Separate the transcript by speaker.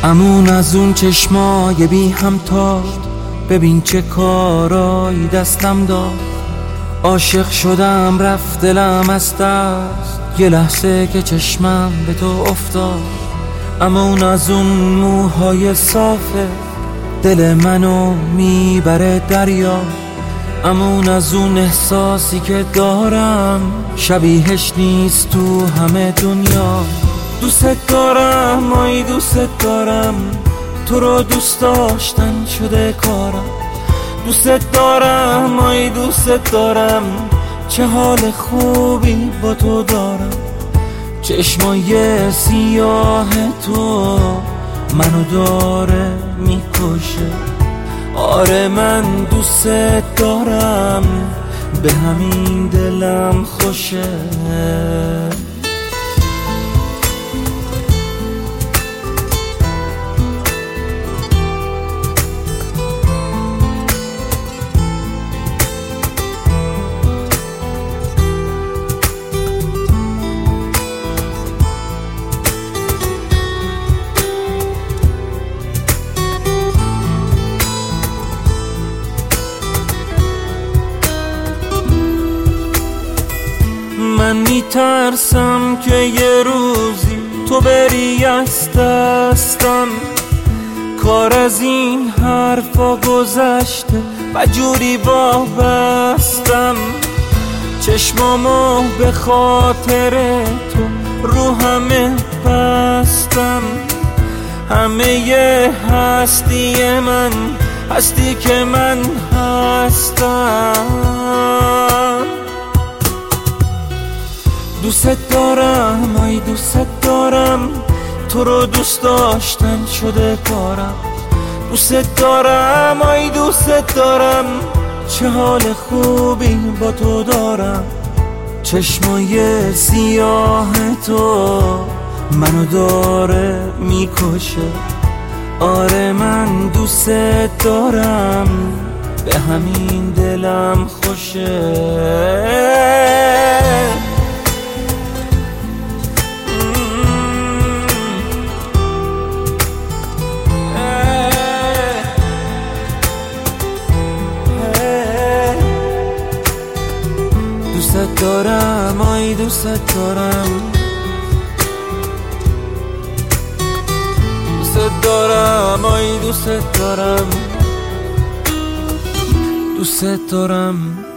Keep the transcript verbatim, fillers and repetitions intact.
Speaker 1: امون از اون چشمای بی همتا، ببین چه کارایی دستم داد. عاشق شدم رفت دلم از دست، یه لحظه که چشمم به تو افتاد. امون از اون موهای صافه، دل منو میبره دریا. امون از اون احساسی که دارم، شبیهش نیست تو همه دنیا. دوست دارم آی دوست دارم، تو رو دوست داشتن شده کارم. دوست دارم آی دوست دارم، چه حال خوبی با تو دارم. چشمای سیاه تو منو داره میکشه. آره من دوست دارم، به همین دلم خوشه. من میترسم که یه روزی تو بری از دستم. کار از این حرفا گذشته و جوری وابستم. چشمامو به خاطر تو رو همه بستم. همه هستی من هستی که من هستم. دوست دارم آی دوست دارم، تو رو دوست داشتن شده کارم. دوست دارم آی دوست دارم، چه حال خوبی با تو دارم. چشمای سیاه تو منو داره میکشه. آره من دوست دارم، به همین دلم خوشه. دوست دارم آی دوست دارم، دوست دارم آی دوست دارم، دوست دارم.